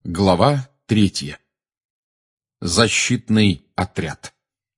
Глава 3. Защитный отряд.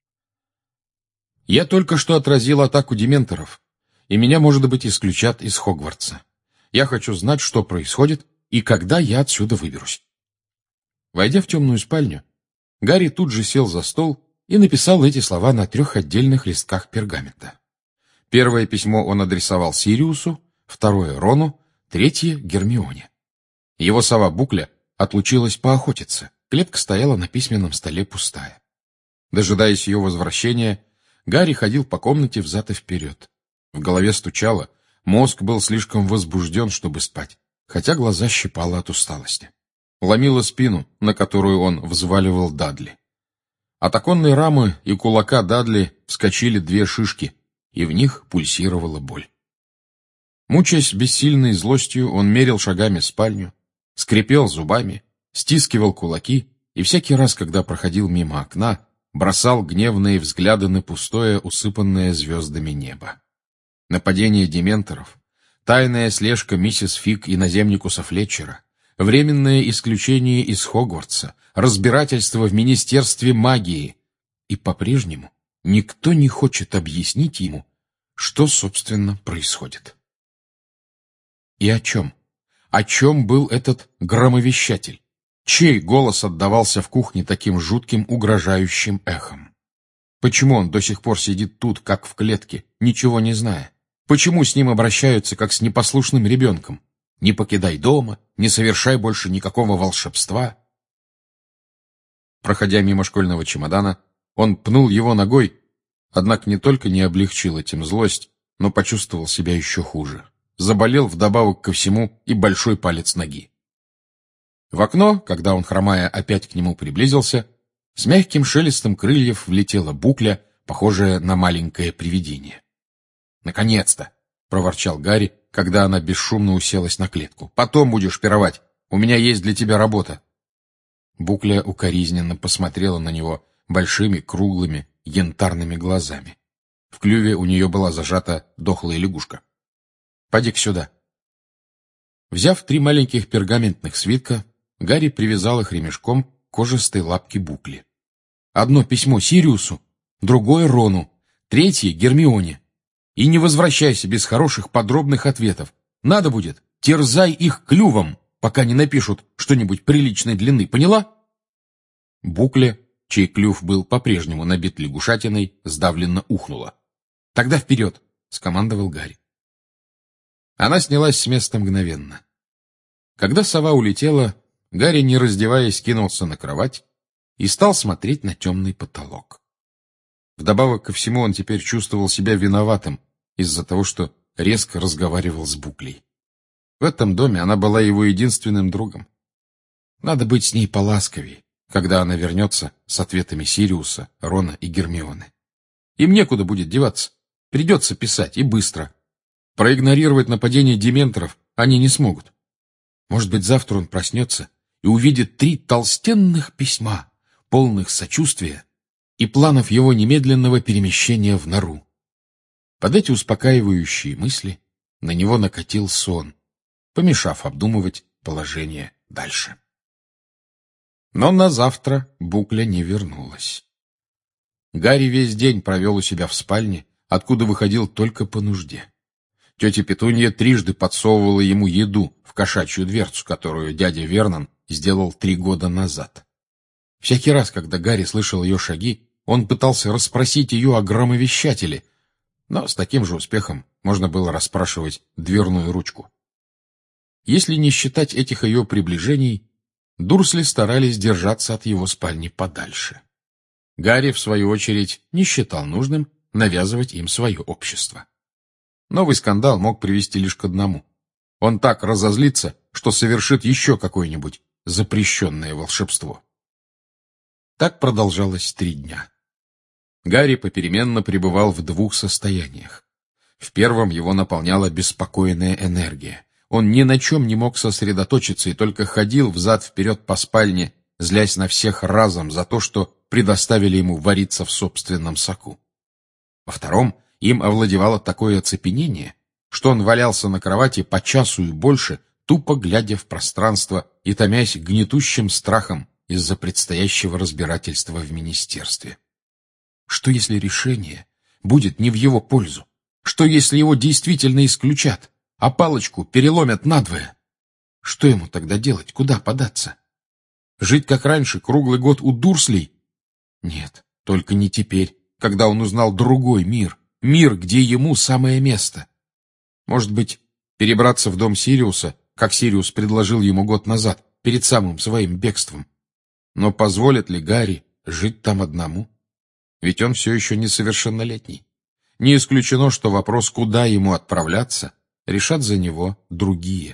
Я только что отразил атаку дементоров, и меня, может быть, исключат из Хогвартса. Я хочу знать, что происходит и когда я отсюда выберусь. Войдя в темную спальню, Гарри тут же сел за стол и написал эти слова на 3 отдельных листках пергамента. Первое письмо он адресовал Сириусу, второе — Рону, третье — Гермионе. Его сова Букля отлучилась поохотиться, клетка стояла на письменном столе пустая. Дожидаясь ее возвращения, Гарри ходил по комнате взад и вперед. В голове стучало, мозг был слишком возбужден, чтобы спать, хотя глаза щипало от усталости. Ломило спину, на которую он взваливал Дадли. От оконной рамы и кулака Дадли вскочили 2 шишки, и в них пульсировала боль. Мучаясь бессильной злостью, он мерил шагами спальню, скрипел зубами, стискивал кулаки и всякий раз, когда проходил мимо окна, бросал гневные взгляды на пустое, усыпанное звездами небо. Нападение дементоров, тайная слежка миссис Фиг и наземникуса Флетчера, временное исключение из Хогвартса, разбирательство в Министерстве магии. И по-прежнему никто не хочет объяснить ему, что, собственно, происходит. И о чем? О чем был этот громовещатель? Чей голос отдавался в кухне таким жутким, угрожающим эхом? Почему он до сих пор сидит тут, как в клетке, ничего не зная? Почему с ним обращаются, как с непослушным ребенком? Не покидай дома, не совершай больше никакого волшебства. Проходя мимо школьного чемодана, он пнул его ногой, однако не только не облегчил этим злость, но почувствовал себя еще хуже. Заболел вдобавок ко всему и большой палец ноги. В окно, когда он, хромая, опять к нему приблизился, с мягким шелестом крыльев влетела Букля, похожая на маленькое привидение. «Наконец-то!» — проворчал Гарри, когда она бесшумно уселась на клетку. «Потом будешь пировать. У меня есть для тебя работа». Букля укоризненно посмотрела на него большими, круглыми, янтарными глазами. В клюве у нее была зажата дохлая лягушка. «Поди-ка сюда». Взяв 3 маленьких пергаментных свитка, Гарри привязал их ремешком к кожистой лапке Букли. Одно письмо Сириусу, другое Рону, третье Гермионе. И не возвращайся без хороших подробных ответов. Надо будет, терзай их клювом, пока не напишут что-нибудь приличной длины, поняла? Букля, чей клюв был по-прежнему набит лягушатиной, сдавленно ухнула. «Тогда вперед!» — скомандовал Гарри. Она снялась с места мгновенно. Когда сова улетела, Гарри, не раздеваясь, кинулся на кровать и стал смотреть на темный потолок. Вдобавок ко всему он теперь чувствовал себя виноватым из-за того, что резко разговаривал с Буклей. В этом доме она была его единственным другом. Надо быть с ней поласковей, когда она вернется с ответами Сириуса, Рона и Гермионы. Им некуда будет деваться, придется писать, и быстро. Проигнорировать нападение дементоров они не смогут. Может быть, завтра он проснется и увидит 3 толстенных письма, полных сочувствия и планов его немедленного перемещения в нору. Под эти успокаивающие мысли на него накатил сон, помешав обдумывать положение дальше. Но на завтра Букля не вернулась. Гарри весь день провел у себя в спальне, откуда выходил только по нужде. Тетя Петунья 3 подсовывала ему еду в кошачью дверцу, которую дядя Вернон сделал 3 года назад. Всякий раз, когда Гарри слышал ее шаги, он пытался расспросить ее о громовещателе, но с таким же успехом можно было расспрашивать дверную ручку. Если не считать этих ее приближений, Дурсли старались держаться от его спальни подальше. Гарри, в свою очередь, не считал нужным навязывать им свое общество. Новый скандал мог привести лишь к одному. Он так разозлится, что совершит еще какое-нибудь запрещенное волшебство. Так продолжалось 3 дня. Гарри попеременно пребывал в 2 состояниях. В первом его наполняла беспокойная энергия. Он ни на чем не мог сосредоточиться и только ходил взад-вперед по спальне, злясь на всех разом за то, что предоставили ему вариться в собственном соку. Во втором им овладевало такое оцепенение, что он валялся на кровати по часу и больше, тупо глядя в пространство и томясь гнетущим страхом из-за предстоящего разбирательства в министерстве. Что если решение будет не в его пользу? Что если его действительно исключат, а палочку переломят надвое? Что ему тогда делать? Куда податься? Жить как раньше, круглый год у Дурслей? Нет, только не теперь, когда он узнал другой мир, мир, где ему самое место. Может быть, перебраться в дом Сириуса, как Сириус предложил ему год назад, перед самым своим бегством. Но позволит ли Гарри жить там одному? Ведь он все еще несовершеннолетний. Не исключено, что вопрос, куда ему отправляться, решат за него другие.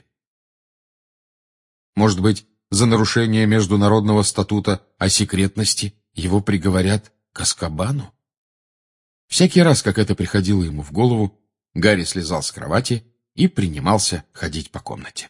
Может быть, за нарушение международного статута о секретности его приговорят к Азкабану? Всякий раз, как это приходило ему в голову, Гарри слезал с кровати и принимался ходить по комнате.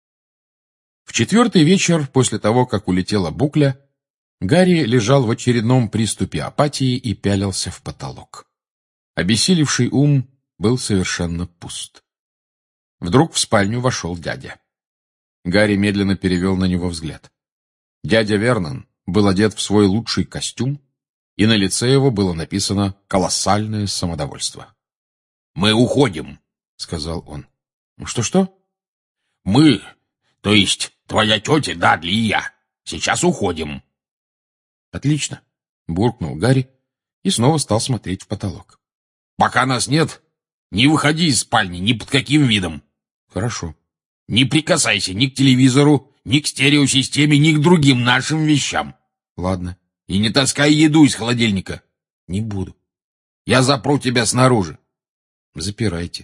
В четвертый вечер, после того, как улетела Букля, Гарри лежал в очередном приступе апатии и пялился в потолок. Обессилевший ум был совершенно пуст. Вдруг в спальню вошел дядя. Гарри медленно перевел на него взгляд. Дядя Вернон был одет в свой лучший костюм, и на лице его было написано колоссальное самодовольство. «Мы уходим», — сказал он. «Что-что?» «Мы, то есть твоя тетя Дадли и я, сейчас уходим». «Отлично», — буркнул Гарри и снова стал смотреть в потолок. «Пока нас нет, не выходи из спальни ни под каким видом». «Хорошо». «Не прикасайся ни к телевизору, ни к стереосистеме, ни к другим нашим вещам». «Ладно». «И не таскай еду из холодильника». «Не буду». «Я запру тебя снаружи». «Запирайте».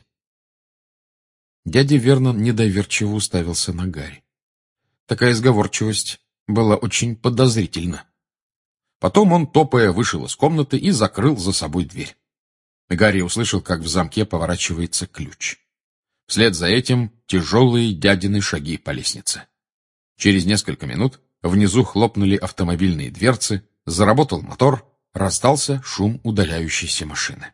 Дядя Вернон недоверчиво уставился на Гарри. Такая сговорчивость была очень подозрительна. Потом он, топая, вышел из комнаты и закрыл за собой дверь. Гарри услышал, как в замке поворачивается ключ. Вслед за этим тяжелые дядины шаги по лестнице. Через несколько минут внизу хлопнули автомобильные дверцы, заработал мотор, раздался шум удаляющейся машины.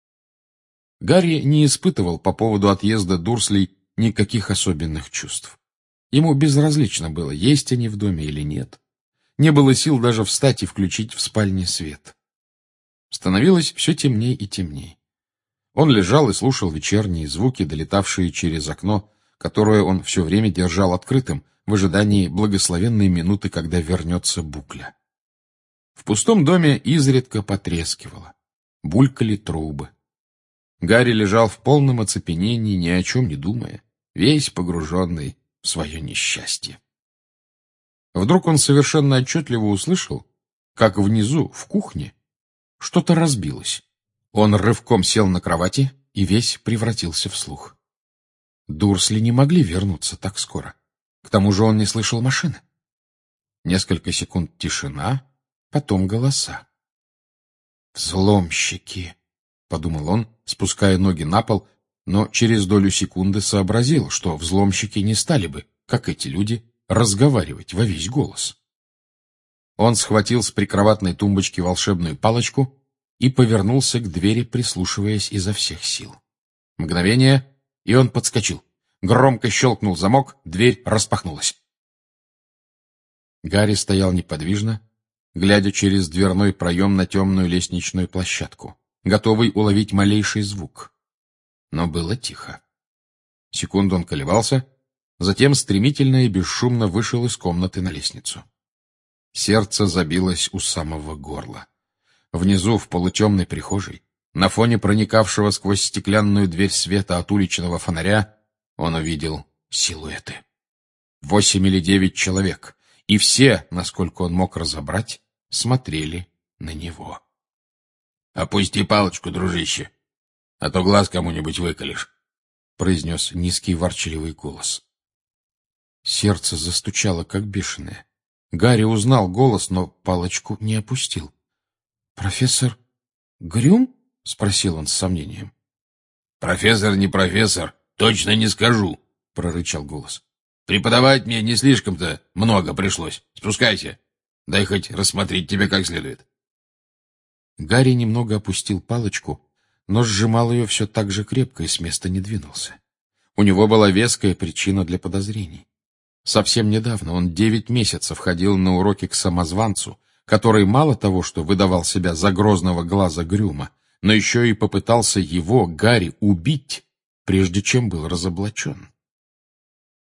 Гарри не испытывал по поводу отъезда Дурслей никаких особенных чувств. Ему безразлично было, есть они в доме или нет. Не было сил даже встать и включить в спальне свет. Становилось все темней и темней. Он лежал и слушал вечерние звуки, долетавшие через окно, которое он все время держал открытым, в ожидании благословенной минуты, когда вернется Букля. В пустом доме изредка потрескивало, булькали трубы. Гарри лежал в полном оцепенении, ни о чем не думая, весь погруженный в свое несчастье. Вдруг он совершенно отчетливо услышал, как внизу, в кухне, что-то разбилось. Он рывком сел на кровати и весь превратился в слух. Дурсли не могли вернуться так скоро. К тому же он не слышал машины. Несколько секунд тишина, потом голоса. «Взломщики», — подумал он, спуская ноги на пол, но через долю секунды сообразил, что взломщики не стали бы, как эти люди, разговаривать во весь голос. Он схватил с прикроватной тумбочки волшебную палочку и повернулся к двери, прислушиваясь изо всех сил. Мгновение, и он подскочил. Громко щелкнул замок, дверь распахнулась. Гарри стоял неподвижно, глядя через дверной проем на темную лестничную площадку, готовый уловить малейший звук. Но было тихо. Секунду он колебался, затем стремительно и бесшумно вышел из комнаты на лестницу. Сердце забилось у самого горла. Внизу, в полутемной прихожей, на фоне проникавшего сквозь стеклянную дверь света от уличного фонаря, он увидел силуэты. 8 или 9 человек, и все, насколько он мог разобрать, смотрели на него. — Опусти палочку, дружище, а то глаз кому-нибудь выколешь, — произнес низкий ворчливый голос. Сердце застучало, как бешеное. Гарри узнал голос, но палочку не опустил. — Профессор Грюм? — спросил он с сомнением. — Профессор не профессор, точно не скажу, — прорычал голос. — Преподавать мне не слишком-то много пришлось. Спускайся, дай хоть рассмотреть тебя как следует. Гарри немного опустил палочку, но сжимал ее все так же крепко и с места не двинулся. У него была веская причина для подозрений. Совсем недавно он 9 месяцев ходил на уроки к самозванцу, который мало того, что выдавал себя за грозного глаза Грюма, но еще и попытался его, Гарри, убить, прежде чем был разоблачен.